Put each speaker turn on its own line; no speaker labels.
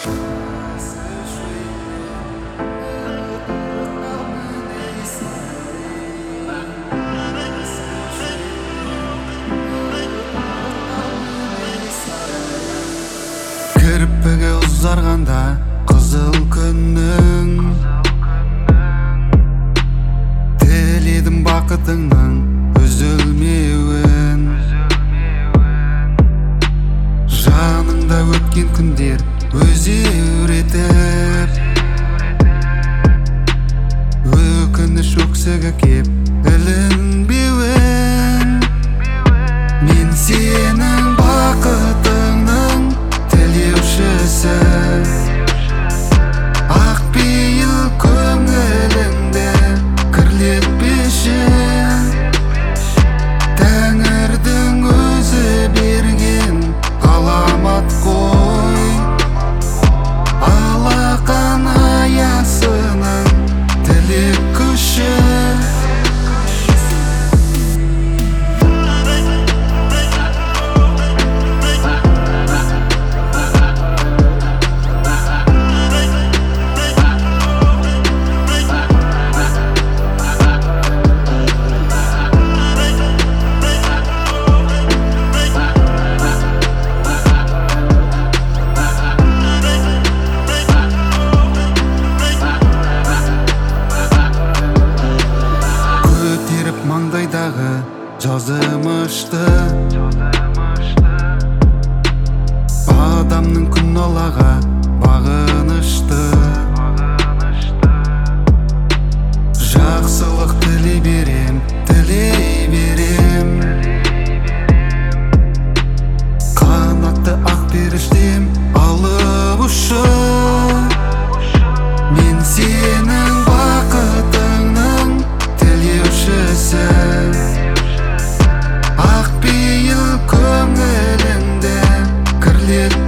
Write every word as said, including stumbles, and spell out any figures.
Кірпігі ұзарғанда қызыл күннің, тіледім бақытыңның үзілмеуін. Жаныңда өткен күндер өзеуретіп, өкініш өксігі кеп ілінбеуін. Мен сенің бақытыңның тілеушісі, ақ пейіл көңіліңді кірлетпеші. Тәңірдің өзі берген ғаламат қой, алақан аясының тілек күші. Маңдайдағы жазымышты, адамның күн алаға бағынышты. Жақсылық тілей берем, тілей берем. Қанатты ақ періштем алып ұшып, мен сенің бақытыңның тілеушісі, ақ пейіл көңіліңді кірлет